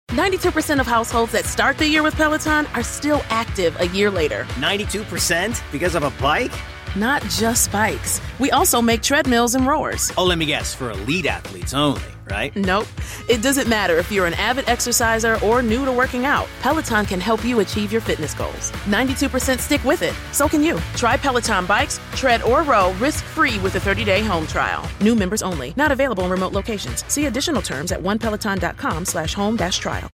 92% of households that start the year with Peloton are still active a year later. 92% because of a bike? Not just bikes. We also make treadmills and rowers. Oh, let me guess, for elite athletes only, right? Nope. It doesn't matter if you're an avid exerciser or new to working out. Peloton can help you achieve your fitness goals. 92% stick with it. So can you. Try Peloton bikes, tread, or row risk-free with a 30-day home trial. New members only. Not available in remote locations. See additional terms at onepeloton.com/home-trial.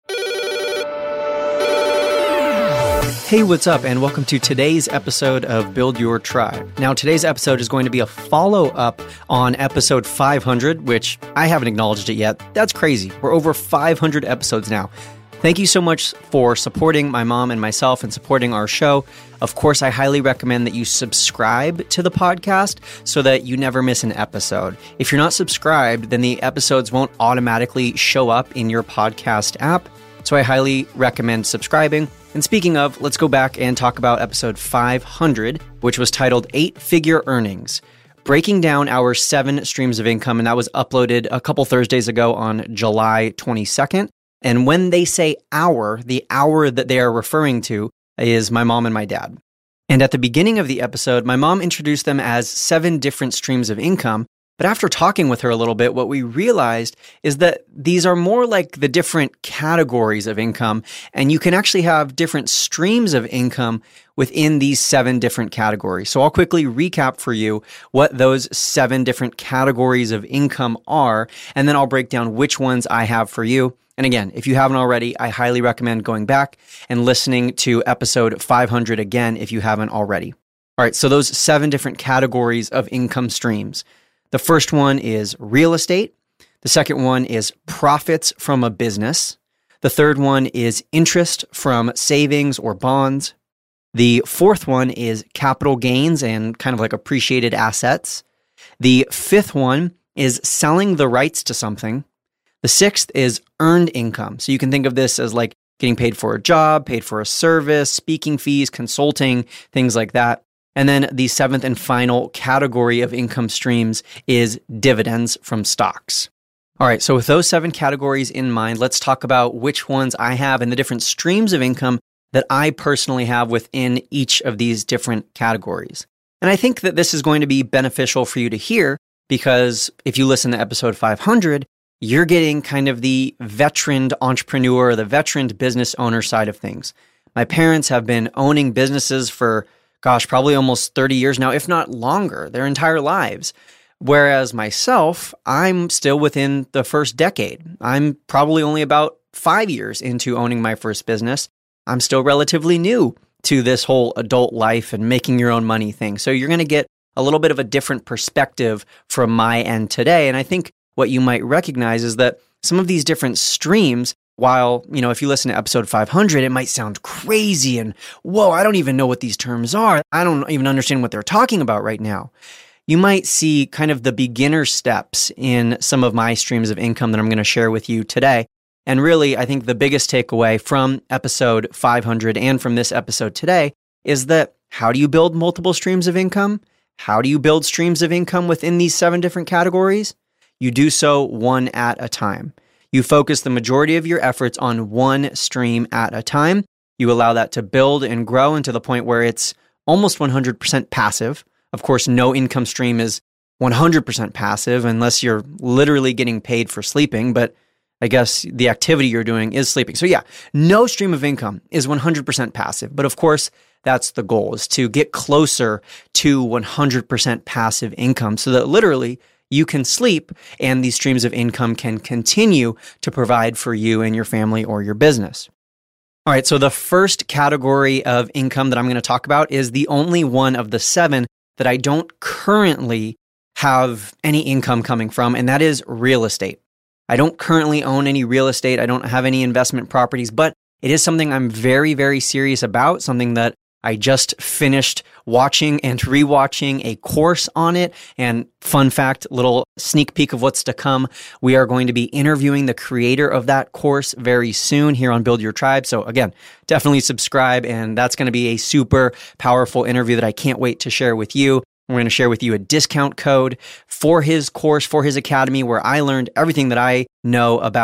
Hey, what's up, and welcome to today's episode of Build Your Tribe. Now, today's episode is going to be a follow-up on episode 500, which I haven't acknowledged it yet. That's crazy. We're over 500 episodes now. Thank you so much for supporting my mom and myself and supporting our show. Of course, I highly recommend that you subscribe to the podcast so that you never miss an episode. If you're not subscribed, then the episodes won't automatically show up in your podcast app. So I highly recommend subscribing. And speaking of, let's go back and talk about episode 500, which was titled 8-Figure Earnings, breaking down our 7 streams of income. And that was uploaded a couple Thursdays ago on July 22nd. And when they say hour, the hour that they are referring to is my mom and my dad. And at the beginning of the episode, my mom introduced them as 7 different streams of income. But after talking with her a little bit, what we realized is that these are more like the different categories of income, and you can actually have different streams of income within these 7 different categories. So I'll quickly recap for you what those 7 different categories of income are, and then I'll break down which ones I have for you. And again, if you haven't already, I highly recommend going back and listening to episode 500 again if you haven't already. All right, so those 7 different categories of income streams. The first one is real estate. The second one is profits from a business. The third one is interest from savings or bonds. The fourth one is capital gains and kind of like appreciated assets. The fifth one is selling the rights to something. The sixth is earned income. So you can think of this as like getting paid for a job, paid for a service, speaking fees, consulting, things like that. And then the 7th and final category of income streams is dividends from stocks. All right, so with those 7 categories in mind, let's talk about which ones I have and the different streams of income that I personally have within each of these different categories. And I think that this is going to be beneficial for you to hear because if you listen to episode 500, you're getting kind of the veteran entrepreneur, the veteran business owner side of things. My parents have been owning businesses for probably almost 30 years now, if not longer, their entire lives. Whereas myself, I'm still within the first decade. I'm probably only about 5 years into owning my first business. I'm still relatively new to this whole adult life and making your own money thing. So you're going to get a little bit of a different perspective from my end today. And I think what you might recognize is that some of these different streams, while, if you listen to episode 500, it might sound crazy and, whoa, I don't even know what these terms are. I don't even understand what they're talking about right now. You might see kind of the beginner steps in some of my streams of income that I'm going to share with you today. And really, I think the biggest takeaway from episode 500 and from this episode today is that how do you build multiple streams of income? How do you build streams of income within these 7 different categories? You do so one at a time. You focus the majority of your efforts on one stream at a time. You allow that to build and grow into the point where it's almost 100% passive. Of course, no income stream is 100% passive unless you're literally getting paid for sleeping, but I guess the activity you're doing is sleeping. So yeah, no stream of income is 100% passive. But of course, that's the goal, is to get closer to 100% passive income so that literally you can sleep and these streams of income can continue to provide for you and your family or your business. All right, so the first category of income that I'm going to talk about is the only one of the 7 that I don't currently have any income coming from, and that is real estate. I don't currently own any real estate. I don't have any investment properties, but it is something I'm very, very serious about, something that I just finished watching and rewatching a course on it. And fun fact, little sneak peek of what's to come. We are going to be interviewing the creator of that course very soon here on Build Your Tribe. So again, definitely subscribe. And that's going to be a super powerful interview that I can't wait to share with you. We're going to share with you a discount code for his course, for his academy, where I learned everything that I know about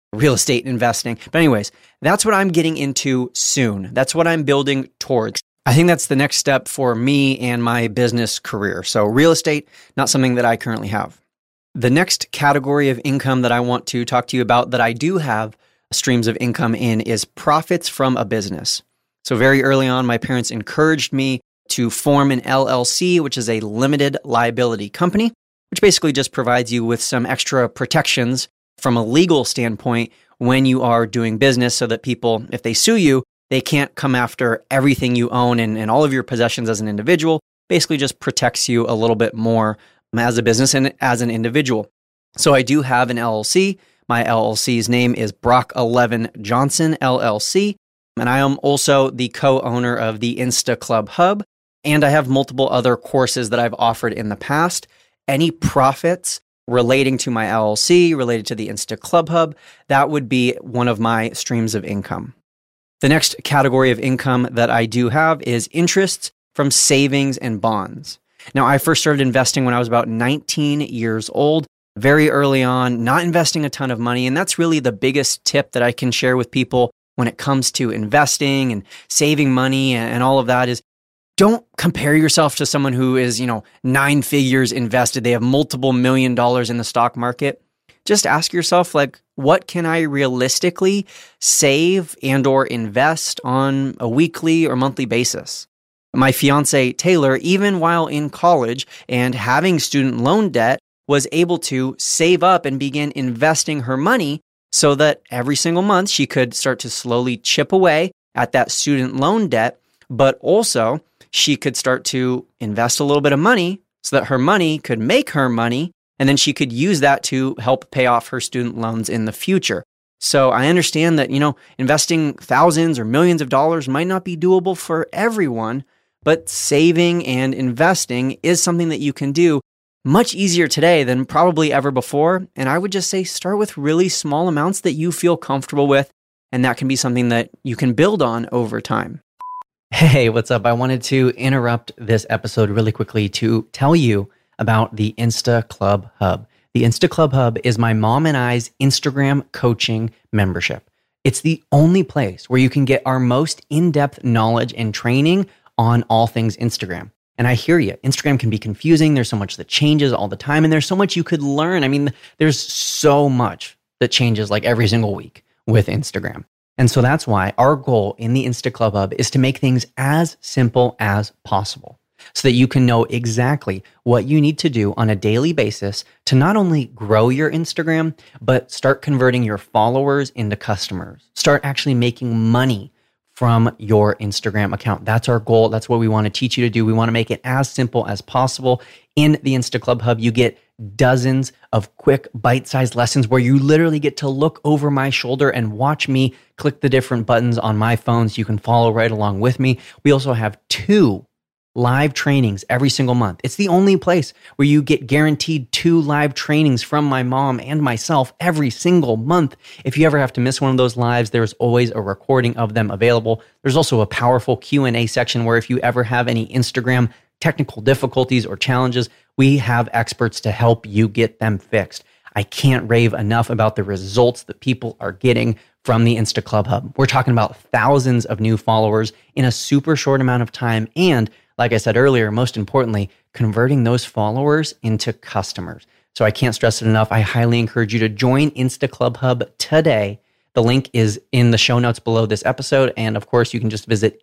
real estate investing. But anyways, that's what I'm getting into soon. That's what I'm building towards. I think that's the next step for me and my business career. So real estate, not something that I currently have. The next category of income that I want to talk to you about that I do have streams of income in is profits from a business. So very early on, my parents encouraged me to form an LLC, which is a limited liability company, which basically just provides you with some extra protections from a legal standpoint when you are doing business so that people, if they sue you, they can't come after everything you own and all of your possessions as an individual. Basically just protects you a little bit more as a business and as an individual. So I do have an LLC. My LLC's name is Brock 11 Johnson LLC. And I am also the co-owner of the Insta Club Hub. And I have multiple other courses that I've offered in the past. Any profits relating to my LLC, related to the Insta Club Hub, that would be one of my streams of income. The next category of income that I do have is interests from savings and bonds. Now, I first started investing when I was about 19 years old, very early on, not investing a ton of money. And that's really the biggest tip that I can share with people when it comes to investing and saving money and all of that is don't compare yourself to someone who is, 9 figures invested. They have multiple $1 million in the stock market. Just ask yourself, what can I realistically save and or invest on a weekly or monthly basis? My fiance, Taylor, even while in college and having student loan debt, was able to save up and begin investing her money so that every single month she could start to slowly chip away at that student loan debt, but also she could start to invest a little bit of money so that her money could make her money. And then she could use that to help pay off her student loans in the future. So I understand that, investing thousands or millions of dollars might not be doable for everyone, but saving and investing is something that you can do much easier today than probably ever before. And I would just say start with really small amounts that you feel comfortable with, and that can be something that you can build on over time. Hey, what's up? I wanted to interrupt this episode really quickly to tell you about the Insta Club Hub. The Insta Club Hub is my mom and I's Instagram coaching membership. It's the only place where you can get our most in-depth knowledge and training on all things Instagram. And I hear you, Instagram can be confusing. There's so much that changes all the time, and there's so much you could learn. I mean, there's so much that changes every single week with Instagram. And so that's why our goal in the Insta Club Hub is to make things as simple as possible, so that you can know exactly what you need to do on a daily basis to not only grow your Instagram, but start converting your followers into customers. Start actually making money from your Instagram account. That's our goal. That's what we want to teach you to do. We want to make it as simple as possible. In the Insta Club Hub, you get dozens of quick bite-sized lessons where you literally get to look over my shoulder and watch me click the different buttons on my phone so you can follow right along with me. We also have 2 live trainings every single month. It's the only place where you get guaranteed 2 live trainings from my mom and myself every single month. If you ever have to miss one of those lives, there's always a recording of them available. There's also a powerful Q&A section where if you ever have any Instagram technical difficulties or challenges, we have experts to help you get them fixed. I can't rave enough about the results that people are getting from the Insta Club Hub. We're talking about thousands of new followers in a super short amount of time, and like I said earlier, most importantly, converting those followers into customers. So I can't stress it enough. I highly encourage you to join Insta Club Hub today. The link is in the show notes below this episode. And of course, you can just visit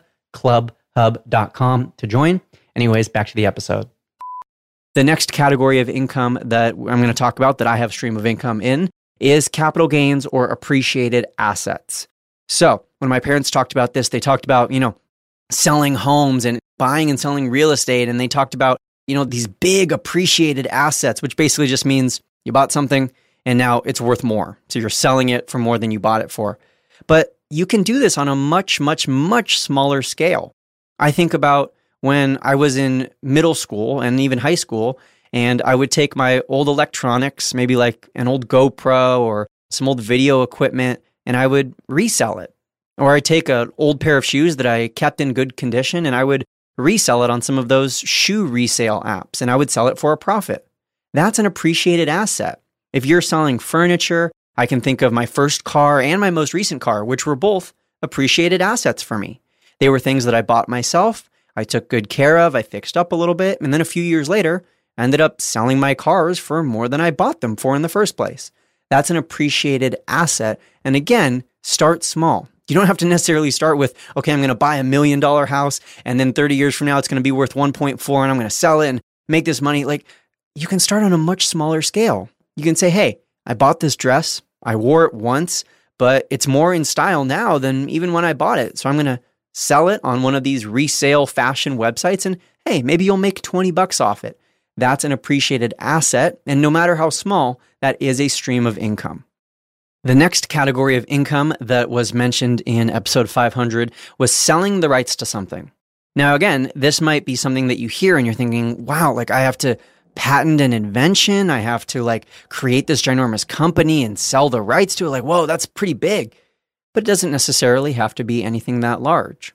instaclubhub.com to join. Anyways, back to the episode. The next category of income that I'm going to talk about that I have stream of income in is capital gains or appreciated assets. So when my parents talked about this, they talked about, selling homes and buying and selling real estate. And they talked about, these big appreciated assets, which basically just means you bought something and now it's worth more. So you're selling it for more than you bought it for. But you can do this on a much, much, much smaller scale. I think about when I was in middle school and even high school, and I would take my old electronics, maybe like an old GoPro or some old video equipment, and I would resell it. Or I'd take an old pair of shoes that I kept in good condition and I would resell it on some of those shoe resale apps and I would sell it for a profit. That's an appreciated asset. If you're selling furniture, I can think of my first car and my most recent car, which were both appreciated assets for me. They were things that I bought myself, I took good care of, I fixed up a little bit, and then a few years later, I ended up selling my cars for more than I bought them for in the first place. That's an appreciated asset. And again, start small. You don't have to necessarily start with, okay, I'm going to buy $1 million house, and then 30 years from now, it's going to be worth 1.4, and I'm going to sell it and make this money. Like, you can start on a much smaller scale. You can say, hey, I bought this dress, I wore it once, but it's more in style now than even when I bought it. So I'm going to sell it on one of these resale fashion websites, and hey, maybe you'll make $20 off it. That's an appreciated asset, and no matter how small, that is a stream of income. The next category of income that was mentioned in episode 500 was selling the rights to something. Now, again, this might be something that you hear and you're thinking, wow, like I have to patent an invention. I have to like create this ginormous company and sell the rights to it. Like, whoa, that's pretty big. But it doesn't necessarily have to be anything that large.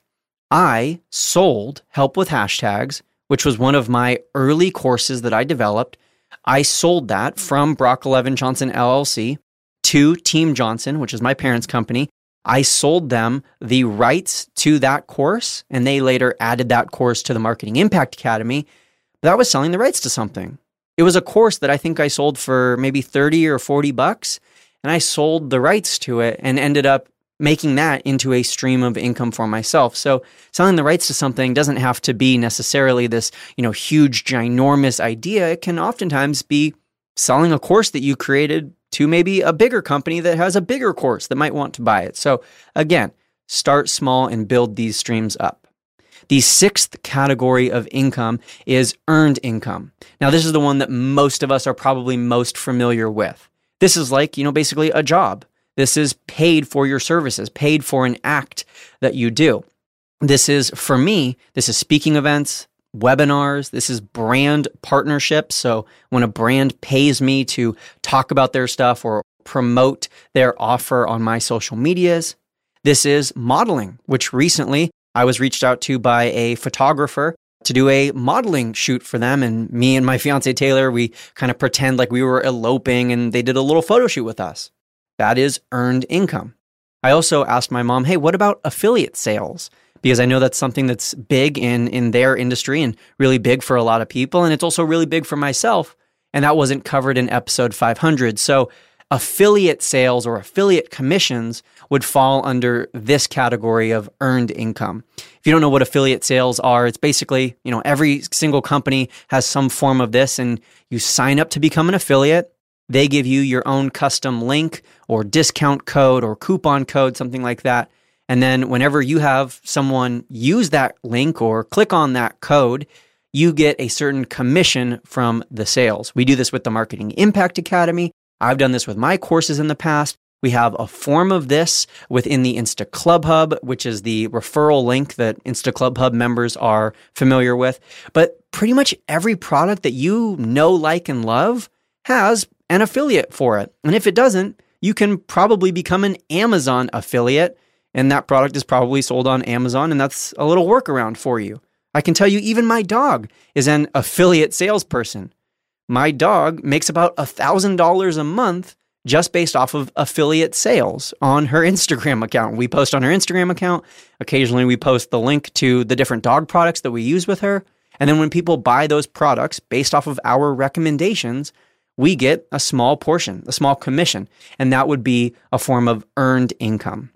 I sold Help with Hashtags, which was one of my early courses that I developed. I sold that from Brock 11 Johnson LLC to Team Johnson, which is my parents' company. I sold them the rights to that course, and they later added that course to the Marketing Impact Academy. But that was selling the rights to something. It was a course that I think I sold for maybe $30 or $40, and I sold the rights to it and ended up making that into a stream of income for myself. So selling the rights to something doesn't have to be necessarily this, huge, ginormous idea. It can oftentimes be selling a course that you created to maybe a bigger company that has a bigger course that might want to buy it. So again, start small and build these streams up. The sixth category of income is earned income. Now, this is the one that most of us are probably most familiar with. This is like, basically a job. This is paid for your services, paid for an act that you do. This is, for me, this is speaking events, webinars, this is brand partnerships. So when a brand pays me to talk about their stuff or promote their offer on my social medias. This is modeling, which recently I was reached out to by a photographer to do a modeling shoot for them. And me and my fiance Taylor, we kind of pretend like we were eloping and they did a little photo shoot with us. That is earned income. I also asked my mom, hey, what about affiliate sales? Because I know that's something that's big in their industry and really big for a lot of people. And it's also really big for myself. And that wasn't covered in episode 500. So affiliate sales or affiliate commissions would fall under this category of earned income. If you don't know what affiliate sales are, it's basically, every single company has some form of this, and you sign up to become an affiliate. They give you your own custom link or discount code or coupon code, something like that. And then whenever you have someone use that link or click on that code, you get a certain commission from the sales. We do this with the Marketing Impact Academy. I've done this with my courses in the past. We have a form of this within the Insta Club Hub, which is the referral link that Insta Club Hub members are familiar with. But pretty much every product that you know, like, and love has an affiliate for it. And if it doesn't, you can probably become an Amazon affiliate, and that product is probably sold on Amazon, and that's a little workaround for you. I can tell you, even my dog is an affiliate salesperson. My dog makes about $1,000 a month just based off of affiliate sales on her Instagram account. We post on her Instagram account. Occasionally, we post the link to the different dog products that we use with her. And then when people buy those products based off of our recommendations, we get a small portion, a small commission, and that would be a form of earned income.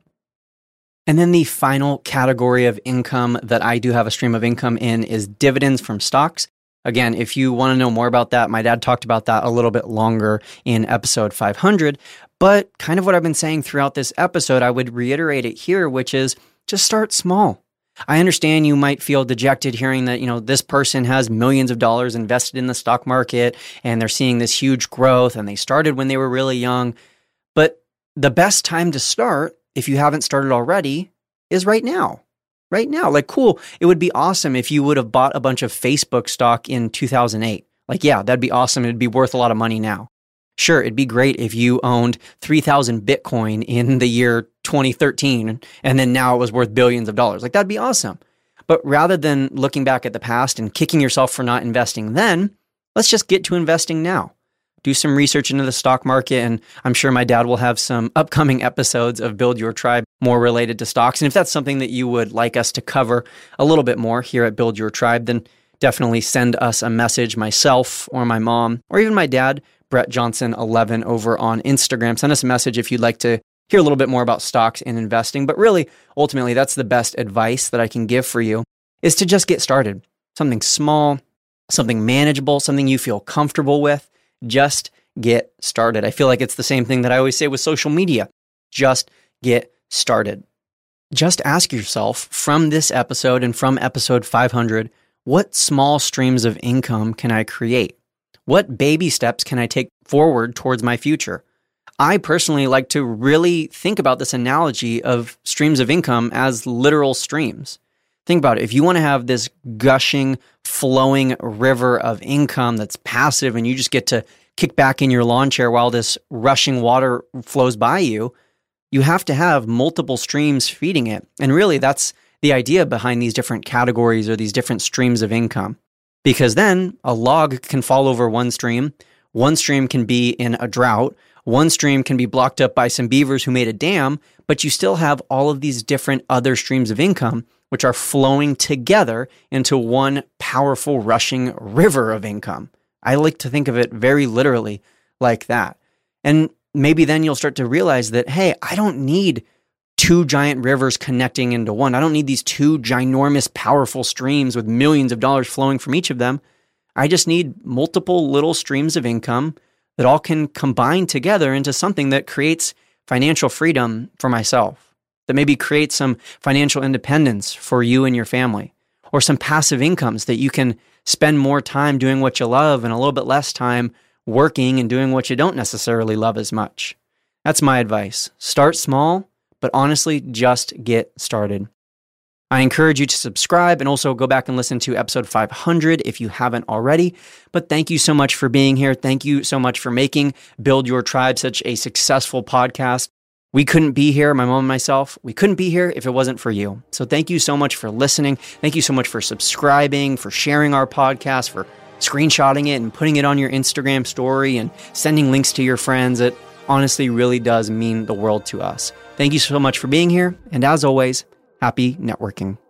And then the final category of income that I do have a stream of income in is dividends from stocks. Again, if you want to know more about that, my dad talked about that a little bit longer in episode 500, but kind of what I've been saying throughout this episode, I would reiterate it here, which is just start small. I understand you might feel dejected hearing that, this person has millions of dollars invested in the stock market and they're seeing this huge growth and they started when they were really young. But the best time to start, if you haven't started already, is right now. Right now. Like, cool. It would be awesome if you would have bought a bunch of Facebook stock in 2008. Like, yeah, that'd be awesome. It'd be worth a lot of money now. Sure, it'd be great if you owned 3,000 Bitcoin in the year 2013, and then now it was worth billions of dollars. Like, that'd be awesome. But rather than looking back at the past and kicking yourself for not investing then, let's just get to investing now. do some research into the stock market. And I'm sure my dad will have some upcoming episodes of Build Your Tribe more related to stocks. And if that's something that you would like us to cover a little bit more here at Build Your Tribe, then definitely send us a message, myself or my mom, or even my dad, Brett Johnson 11 over on Instagram. Send us a message if you'd like to hear a little bit more about stocks and investing. But really, ultimately, that's the best advice that I can give for you, is to just get started. Something small, something manageable, something you feel comfortable with. Just get started. I feel like it's the same thing that I always say with social media. Just get started. Just ask yourself from this episode and from episode 500, what small streams of income can I create? What baby steps can I take forward towards my future? I personally like to really think about this analogy of streams of income as literal streams. Think about it. If you want to have this gushing, flowing river of income that's passive and you just get to kick back in your lawn chair while this rushing water flows by you, you have to have multiple streams feeding it. And really, that's the idea behind these different categories or these different streams of income. Because then a log can fall over one stream can be in a drought, one stream can be blocked up by some beavers who made a dam, but you still have all of these different other streams of income which are flowing together into one powerful rushing river of income. I like to think of it very literally like that. And maybe then you'll start to realize that, hey, I don't need two giant rivers connecting into one. I don't need these two ginormous, powerful streams with millions of dollars flowing from each of them. I just need multiple little streams of income that all can combine together into something that creates financial freedom for myself, that maybe creates some financial independence for you and your family, or some passive incomes that you can spend more time doing what you love and a little bit less time working and doing what you don't necessarily love as much. That's my advice. Start small, but honestly, just get started. I encourage you to subscribe and also go back and listen to episode 500 if you haven't already. But thank you so much for being here. Thank you so much for making Build Your Tribe such a successful podcast. We couldn't be here, my mom and myself, we couldn't be here if it wasn't for you. So thank you so much for listening. Thank you so much for subscribing, for sharing our podcast, for screenshotting it and putting it on your Instagram story and sending links to your friends. It honestly really does mean the world to us. Thank you so much for being here. And as always, happy networking.